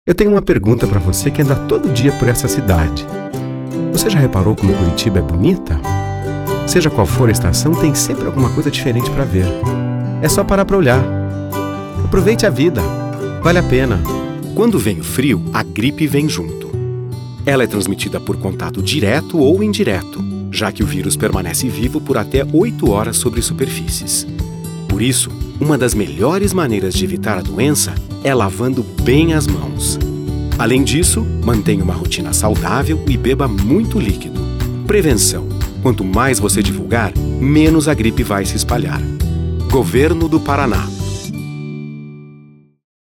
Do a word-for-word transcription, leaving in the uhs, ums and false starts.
Eu tenho uma pergunta para você que anda todo dia por essa cidade. Você já reparou como Curitiba é bonita? Seja qual for a estação, tem sempre alguma coisa diferente para ver. É só parar para olhar. Aproveite a vida. Vale a pena. Quando vem o frio, a gripe vem junto. Ela é transmitida por contato direto ou indireto, já que o vírus permanece vivo por até oito horas sobre superfícies. Por isso, uma das melhores maneiras de evitar a doença é lavando bem as mãos. Além disso, mantenha uma rotina saudável e beba muito líquido. Prevenção. Quanto mais você divulgar, menos a gripe vai se espalhar. Governo do Paraná.